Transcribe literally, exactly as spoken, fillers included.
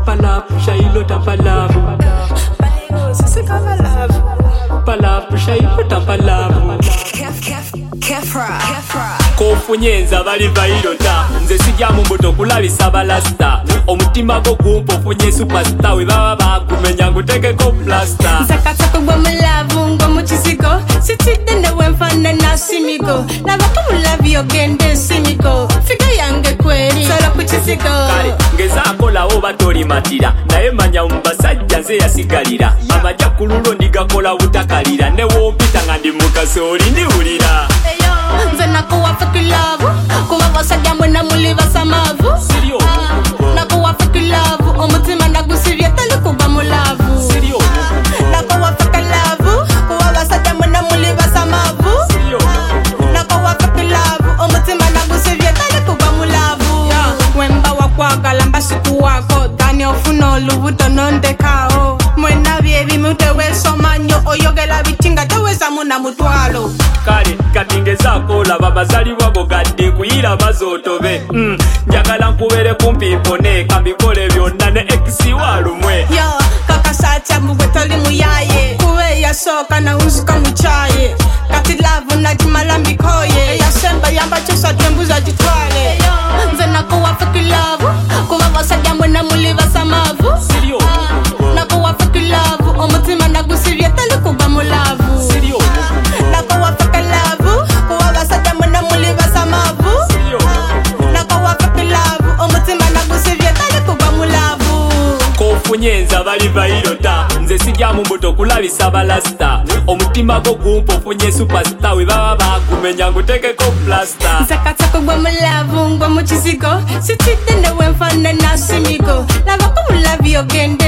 Palap, Shailo Tapalavu. C'est comme Palap. Palap, Shailo Tapalavu. Kef, kef, kefra, kefra. Kofunyenza bali vailota nze sijja mu mbuto kulabisa balasta omutima go gumpofunye superstar we baba bakumenya ngutekeko plasta sakatako gwe mulavu ngo mu kizigo sitidde ne wenfana na simigo labako mulavi ogende simigo figa yange kweri solo ku kizigo kale ngezakolawo batoli matira naye manya mu basajja nze yasigalira amajja ku lulo ndigakola butakalira ne wompita nga ndi mukasoli ndiwulira nze nakuwa fikilavu kuba basajja mwena muli basamavu nakuwa fikilavu omutima nagusibye tali kuba mulavu nakuwa fikilavu kuba basajja mwena muli basamavu nakuwa fikilavu omutima nagusibye tali kuba mulavu wemba wakwagala mbasiku wako tani ofuna olubuto nondekao mwena byebimu tewesomanyo oyogera bitinga teweza muna mutwalo kale kati ngezakola babazalibwa go gadde kuyira bazotobe mm. njagala nkubere kumpi mpone kambikole byonna ne ex walumwe yo kakasatya mugwe toli muyaye kuwe yasoka na unzuka muchaye kati lavu najimala mbikoye yasemba yamba chusa tembuza jitwale nze nakuwa fikilavu kuba basajja mwena muli basamavu nakuwa fikilavu omutima nagusibye tali kuba mulavu nakuwa fikilavu kuba basajja mwena muli basamavu nakuwa fikilavu omutima nagusibye tali kuba mulavu kofunyenza bali vailota nze sijja mu mbuto kulabisa balasta omutima go gumpofunye superstar we baba bakumenya ngutekeko plasta sakatako gwe mulavu ngwe mu kizigo sitidde ne wenfana na simigo labako mulavi ogende